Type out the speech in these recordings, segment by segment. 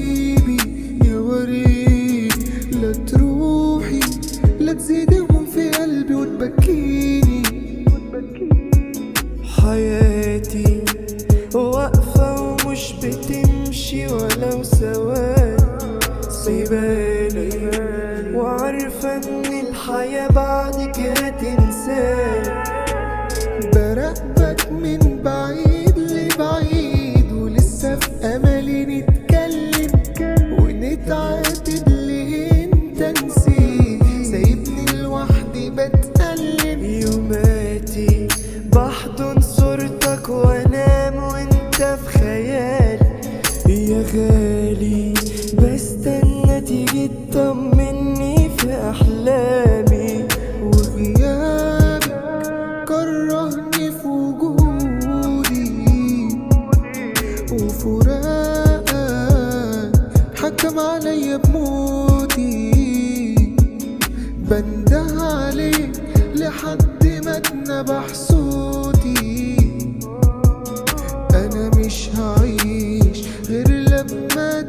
حبيبي يا وريد، لا تروحي لا تزيدي هموم في قلبي وتبكيني. حياتي واقفة ومش بتمشي ولو ثواني، سيبالي وعارفة ان الحياة بعدك هتنساني. براقبك من بعيد لبعيد ولسه في املي نتكلم ونتعاتب، ليه انت نسيت سايبني لوحدي بتألم. يوماتي بحضن صورتك وانام وانت في خيالي يا غالي، بستنى تيجي تطمني في احلامي. وغيابك كرهني في وجودي، وفراقك حكم عليا بموتي. بنده عليك لحد ما اتنبح صوتي، انا مش هعيش غير لما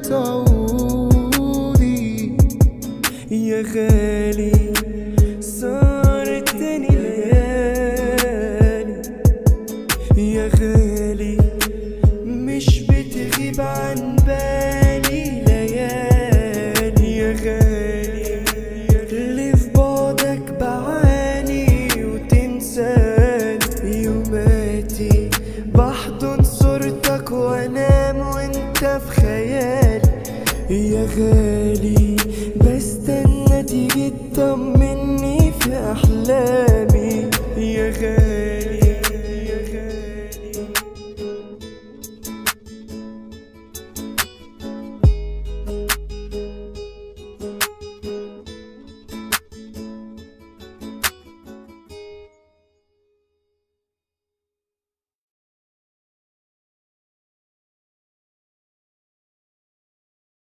تعودي. يا غالي صارت تاني ليالي، يا غالي مش بتغيب عن بالي ليالي. يا غالي اللي في بعدك بعاني وتنساني. يوماتي بحضن صورتك وانام وانت في خيالي يا غالي، بستنى تيجي تطمني في احلامي يا غالي.